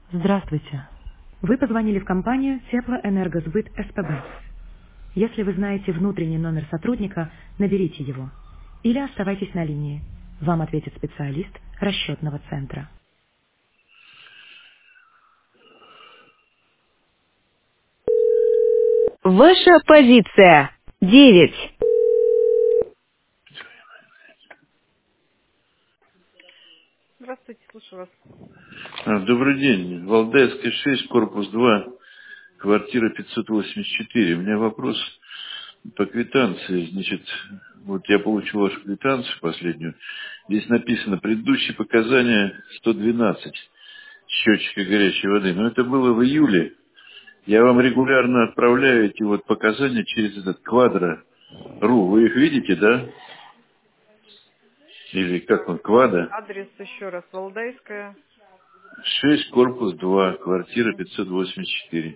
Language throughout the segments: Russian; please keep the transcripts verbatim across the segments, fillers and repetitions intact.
Здравствуйте. Вы позвонили в компанию Теплоэнергосбыт СПБ. Если вы знаете внутренний номер сотрудника, наберите его. Или оставайтесь на линии. Вам ответит специалист расчетного центра. Ваша позиция. Девять. Здравствуйте, слушаю вас. А, Добрый день. Валдайская шесть, корпус два, квартира пятьсот восемьдесят четыре. У меня вопрос по квитанции. Значит, вот я получил вашу квитанцию последнюю. Здесь написано предыдущие показания сто двенадцать счетчика горячей воды. Но это было в июле. Я вам регулярно отправляю эти вот показания через этот квадро точка ру. Вы их видите, да? Или как он, квадро? Адрес еще раз. Валдайская. шесть, корпус два, квартира пятьсот восемьдесят четыре.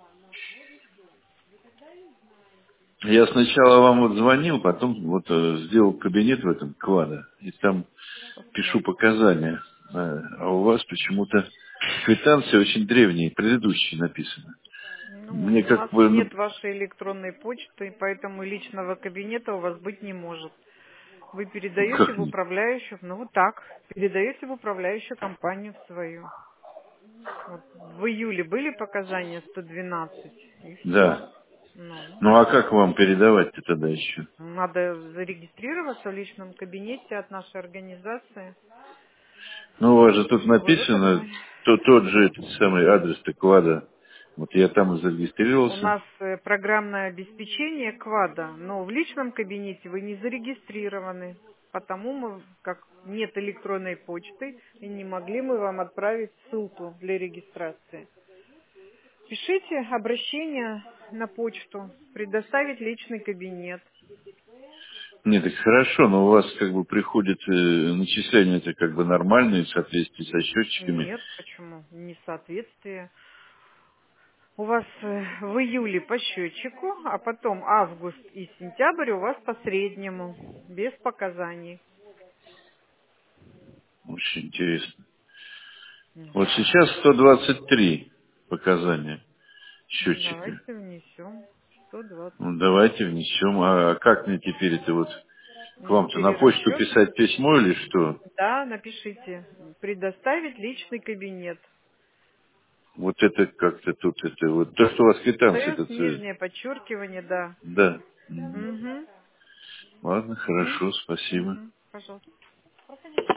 Я сначала вам вот звонил, потом вот э, сделал кабинет в этом квада, и там пишу Посмотрим. показания. А а у вас почему-то квитанция очень древняя, предыдущая написана. Ну, Мне у нас как бы, ну, нет вашей электронной почты, поэтому личного кабинета у вас быть не может. Вы передаете как в нет? управляющую, ну вот так, передаете в управляющую компанию в свою. Вот в июле были показания сто двенадцать, и все. Да. Ну, Ну а как вам передавать-то тогда еще? надо зарегистрироваться в личном кабинете от нашей организации. Ну у вас же тут Свой написано выходной. то, тот же этот самый адрес-то квада. Вот я там и У зарегистрировался. нас э, программное обеспечение квада, но в личном кабинете вы не зарегистрированы. Потому мы, как нет электронной почты, и не могли мы вам отправить ссылку для регистрации. Пишите обращение на почту, предоставить личный кабинет. Нет, так хорошо, но у вас как бы приходит э, начисления это как бы нормальные в соответствии со счетчиками. Нет, почему? Несоответствие. У вас э, в июле по счетчику, а потом август и сентябрь у вас по среднему, без показаний. Очень интересно. Ну, Вот сейчас сто двадцать три показания счетчика. давайте внесем сто двадцать Ну, три. давайте внесем. А как мне теперь это вот к Ну, вам-то на почту перерасчет. писать письмо или что? Да, напишите. Предоставить личный кабинет. Вот это как-то тут, это вот то, что у вас квитанция, С, это, э, нижнее подчеркивание, да. да. М. Угу. Ладно, Угу. хорошо, спасибо. Угу. Пожалуйста.